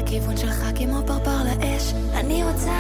לכיוון שלך כמו פרפר לאש. אני רוצה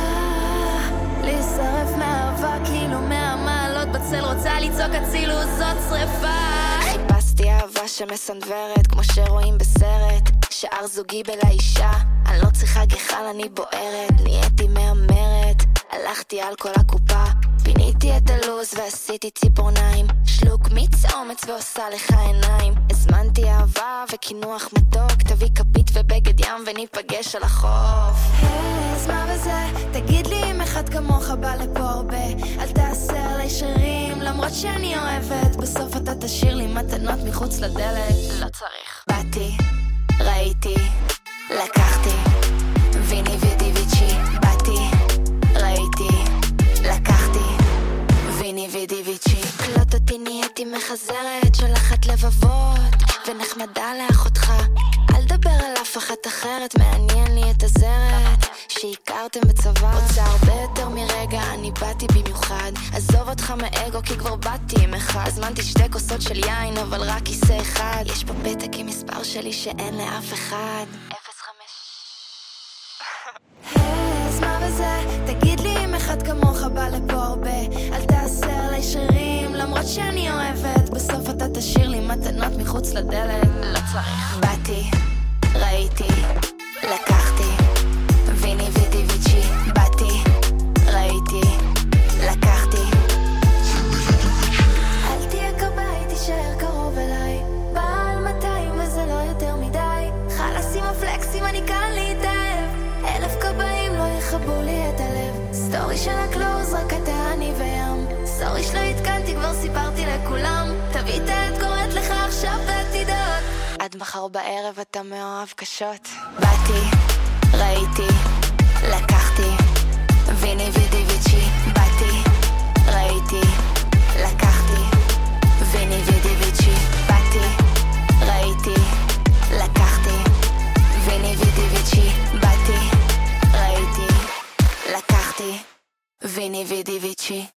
להישרף מהאהבה כאילו 100 מעלות בצל, רוצה לצעוק הצילו זאת שריפה. חיפשתי אהבה שמסנדברת כמו שרואים בסרט, שער זוגי בלאישה, אני לא צריכה גחל אני בוערת, נהייתי מאמרת, הלכתי על כל הקופה, פיניתי את הלוז ועשיתי ציפורניים, שלוק מיץ אומץ ועושה לך עיניים, הזמנתי אהבה וכינוח מתוק, תביא כפית ובגד ים וניפגש על החוף. אז מה בזה? תגיד לי אם אחד כמוך בא לפה הרבה, אל תעשה עלי שרים למרות שאני אוהבת, בסוף אתה תשאיר לי מתנות מחוץ לדלת. לא צריך. באתי, ראיתי, לקחתי, ויני ודיוויצ'י. באתי, ראיתי, לקחתי, ויני ודיוויצ'י. קלוט אותי נהייתי מחזרת, שולחת לבבות ונחמדה לאחותך, אל דבר על אף אחת אחרת, מעניין לי את הזרת שהכרתם בצבא. רוצה הרבה יותר מרגע, אני באתי במיוחד, עזוב אותך מאגו כי כבר באתי עם אחד, הזמנתי 2 כוסות של יין אבל רק כיסא אחד, יש פה פתק עם מספר שלי שאין לאף אחד. 05. אז מה בזה? תגיד לי אם אחד כמוך בא לפה הרבה, אל תעשה עלי שרים למרות שאני אוהבת, בסוף אתה תשאיר לי מתנות מחוץ לדלת. לא צריך. באתי, ראיתי, לקחתי, ויני ודיוויצ'י. באתי, ראיתי, לקחתי. אל תהיה כבאי, תישאר קרוב אליי, בעל 200 וזה לא יותר מדי, חלס עם הפלקסים אני כאן להתאהב, 1000 כבאים לא יכבו לי את הלב, סטורי של הקלוז רק אתה אני וים, סורי שלא התקנתי כבר סיפרתי לכולם, תביא את העת קוראת לך עכשיו ותדעות, עד מחר בערב אתה מאוהב קשות. באתי, ראיתי, לקחתי, ויני ודיוויצ'י. באתי, ראיתי, לקחתי, ויני ודיוויצ'י. באתי, ראיתי, לקחתי, ויני ודיוויצ'י. באתי, ראיתי, לקחתי, ויני ודיוויצ'י.